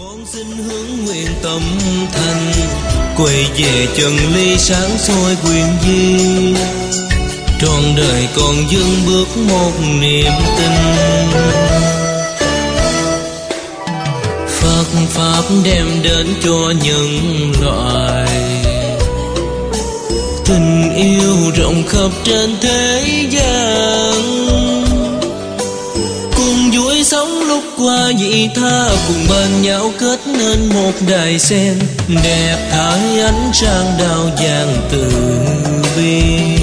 con xin hướng nguyện tâm thành, quay về chân ly sáng soi quyền di. Trọn đời còn dưng bước một niềm tin. Phật pháp đem đến cho nhân loại tình yêu rộng khắp trên thế gian. Cùng vui sống lúc qua vị tha, cùng bên nhau kết nên một đài sen đẹp thải ánh sáng đao vàng từ bi.